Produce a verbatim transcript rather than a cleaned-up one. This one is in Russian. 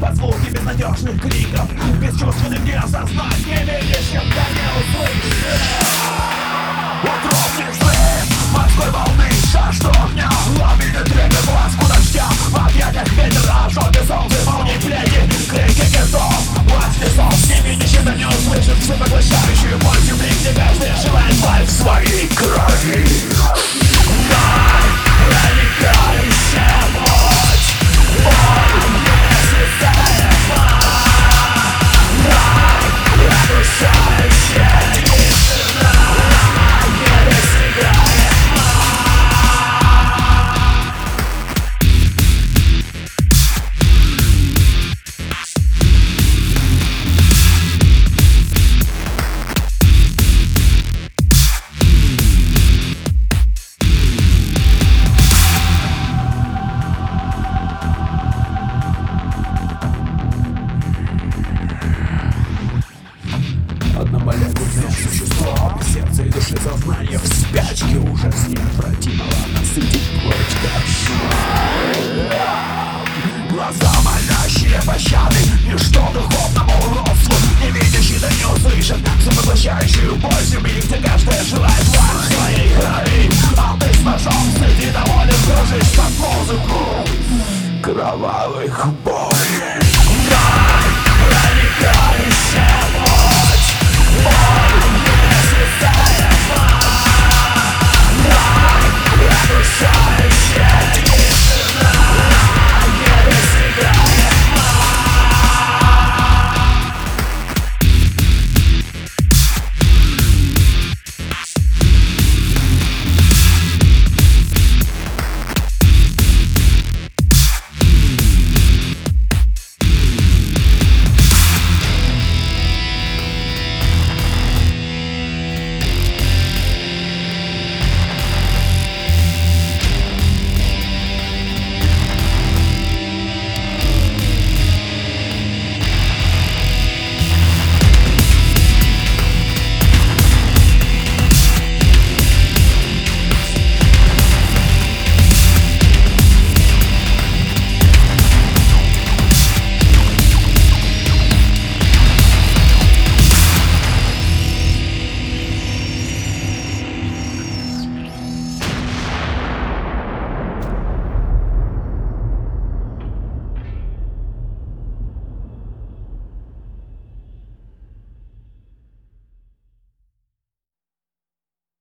под звуки безнадежных криков. Бесчувственным не осознать, не видишь, когда не услышишь. Утробный взрыв морской волны, жажду огня, ламенный трепет ласку дождя. В объятиях ветра, желтый солнце, молнии, плети, крики китов, власть лесов, не видишь, это не услышишь. Всепоглощающую боль земли, где каждый желает спать в своей крови. Одномолекульное существо, сердце и души сознание в спячке, ужас неотвратимого насытить плоть как глаза молящие пощады, ничто духовному уродству, не видящий да не услышит всепоглощающую боль земли, где каждая желает власть в своей крови. А ты с ножом среди доволен, кружишь под музыку кровавых болей.